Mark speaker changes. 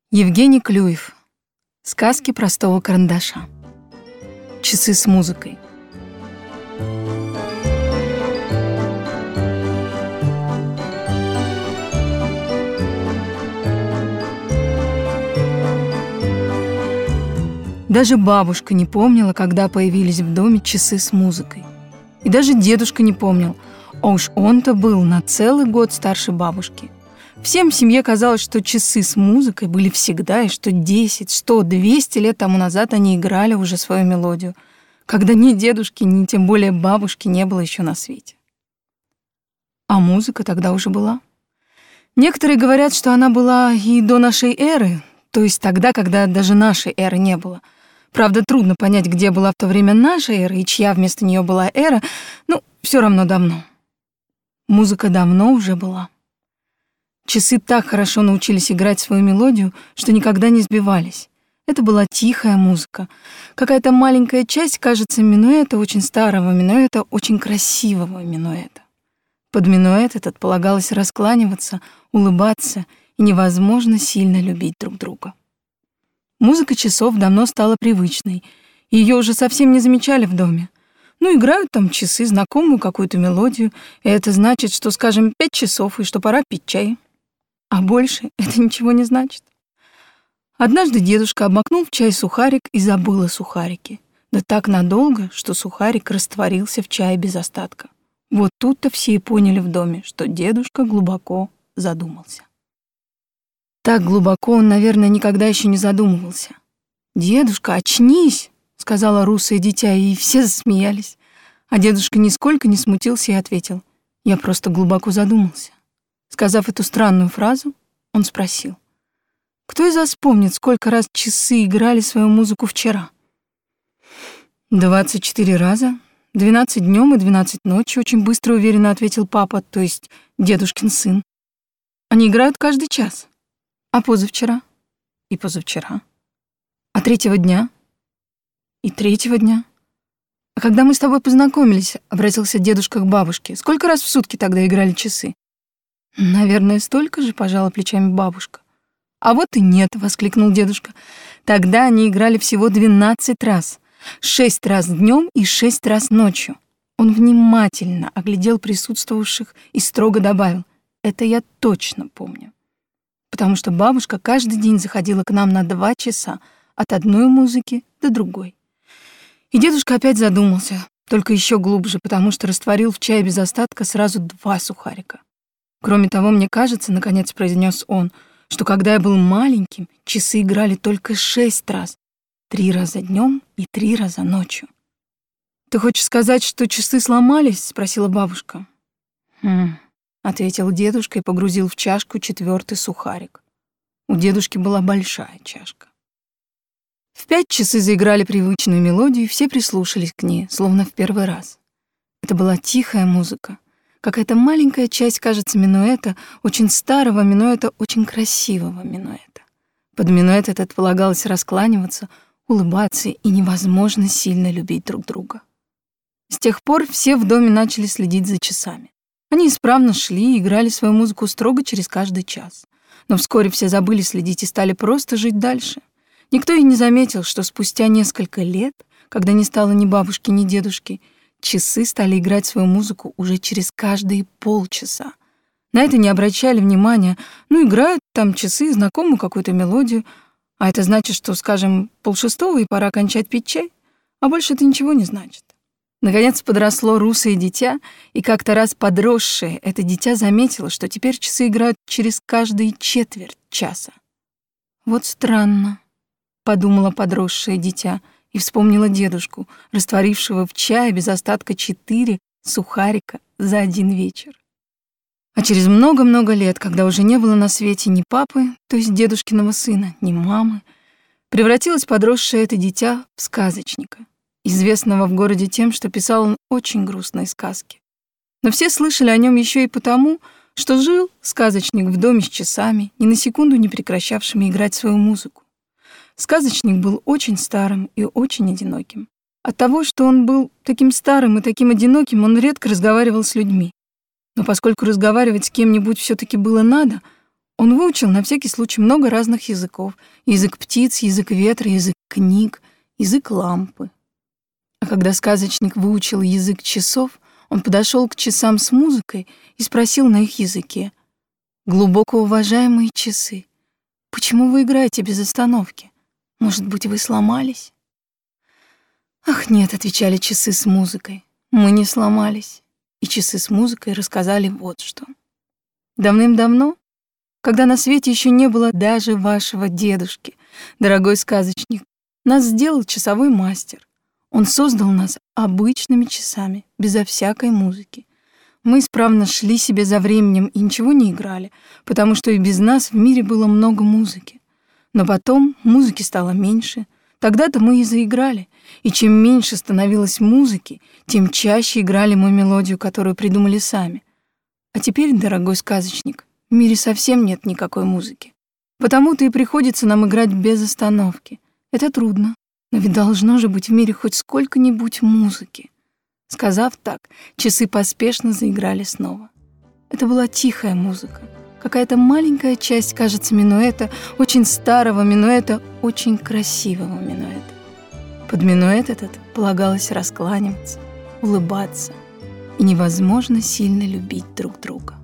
Speaker 1: Евгений Клюев. Сказки простого карандаша. Часы с музыкой. Даже бабушка не помнила, когда появились в доме часы с музыкой. И даже дедушка не помнил, а уж он-то был на целый год старше бабушки. Всем в семье казалось, что часы с музыкой были всегда, и что 10, 100, 200 лет тому назад они играли уже свою мелодию, когда ни дедушки, ни тем более бабушки не было еще на свете. А музыка тогда уже была. Некоторые говорят, что она была и до нашей эры, то есть тогда, когда даже нашей эры не было. Правда, трудно понять, где была в то время наша эра и чья вместо нее была эра, но все равно давно. Музыка давно уже была. Часы так хорошо научились играть свою мелодию, что никогда не сбивались. Это была тихая музыка. Какая-то маленькая часть, кажется, минуэта, очень старого минуэта, очень красивого минуэта. Под минуэт этот полагалось раскланиваться, улыбаться и невозможно сильно любить друг друга. Музыка часов давно стала привычной, и её уже совсем не замечали в доме. Ну, играют там часы знакомую какую-то мелодию, и это значит, что, скажем, 5 часов, и что пора пить чай. А больше это ничего не значит. Однажды дедушка обмакнул в чай сухарик и забыл о сухарике. Да так надолго, что сухарик растворился в чае без остатка. Вот тут-то все и поняли в доме, что дедушка глубоко задумался. Так глубоко он, наверное, никогда еще не задумывался. «Дедушка, очнись!» — сказала русое дитя, и все засмеялись. А дедушка нисколько не смутился и ответил: «Я просто глубоко задумался». Сказав эту странную фразу, он спросил: «Кто из вас помнит, сколько раз часы играли свою музыку вчера?» 24 раза, 12 днем и 12 ночью, очень быстро и уверенно ответил папа, то есть дедушкин сын. Они играют каждый час. А позавчера? И позавчера. А 3-го дня? И 3-го дня. А когда мы с тобой познакомились, обратился дедушка к бабушке, сколько раз в сутки тогда играли часы? «Наверное, столько же», — пожала плечами бабушка. «А вот и нет», — воскликнул дедушка. «Тогда они играли всего 12 раз. 6 раз днем и 6 раз ночью». Он внимательно оглядел присутствовавших и строго добавил: «Это я точно помню. Потому что бабушка каждый день заходила к нам на 2 часа от одной музыки до другой». И дедушка опять задумался, только еще глубже, потому что растворил в чае без остатка сразу 2 сухарика. «Кроме того, мне кажется, — наконец произнес он, — что когда я был маленьким, часы играли только 6 раз. 3 раза днем и 3 раза ночью». «Ты хочешь сказать, что часы сломались?» — спросила бабушка. Ответил дедушка и погрузил в чашку 4-й сухарик. У дедушки была большая чашка. В 5 часы заиграли привычную мелодию, и все прислушались к ней, словно в первый раз. Это была тихая музыка. Какая-то маленькая часть, кажется, минуэта, очень старого минуэта, очень красивого минуэта. Под минуэт этот полагалось раскланиваться, улыбаться и невозможно сильно любить друг друга. С тех пор все в доме начали следить за часами. Они исправно шли и играли свою музыку строго через каждый час. Но вскоре все забыли следить и стали просто жить дальше. Никто и не заметил, что спустя несколько лет, когда не стало ни бабушки, ни дедушки, часы стали играть свою музыку уже через каждые полчаса. На это не обращали внимания. Ну, играют там часы знакомую какую-то мелодию, а это значит, что, скажем, 5:30 и пора кончать пить чай, а больше это ничего не значит. Наконец подросло русое дитя, и как-то раз подросшее это дитя заметило, что теперь часы играют через каждые четверть часа. «Вот странно», — подумала подросшее дитя, и вспомнила дедушку, растворившего в чае без остатка 4 сухарика за один вечер. А через много-много лет, когда уже не было на свете ни папы, то есть дедушкиного сына, ни мамы, превратилось подросшее это дитя в сказочника, известного в городе тем, что писал он очень грустные сказки. Но все слышали о нем еще и потому, что жил сказочник в доме с часами, ни на секунду не прекращавшими играть свою музыку. Сказочник был очень старым и очень одиноким. От того, что он был таким старым и таким одиноким, он редко разговаривал с людьми. Но поскольку разговаривать с кем-нибудь все-таки было надо, Он выучил на всякий случай много разных языков. Язык птиц, язык ветра, язык книг, язык лампы. А когда сказочник выучил язык часов, он подошел к часам с музыкой и спросил на их языке: «Глубоко уважаемые часы, почему вы играете без остановки? Может быть, вы сломались?» «Ах, нет», — отвечали часы с музыкой, — «мы не сломались». И часы с музыкой рассказали вот что. Давным-давно, когда на свете еще не было даже вашего дедушки, дорогой сказочник, нас сделал часовой мастер. Он создал нас обычными часами, безо всякой музыки. Мы исправно шли себе за временем и ничего не играли, потому что и без нас в мире было много музыки. Но потом музыки стало меньше, тогда-то мы и заиграли. И чем меньше становилось музыки, тем чаще играли мы мелодию, которую придумали сами. А теперь, дорогой сказочник, в мире совсем нет никакой музыки. Потому-то и приходится нам играть без остановки. Это трудно, но ведь должно же быть в мире хоть сколько-нибудь музыки. Сказав так, часы поспешно заиграли снова. Это была тихая музыка. Какая-то маленькая часть, кажется, минуэта, очень старого минуэта, очень красивого минуэта. Под минуэт этот полагалось раскланиваться, улыбаться, и невозможно сильно любить друг друга.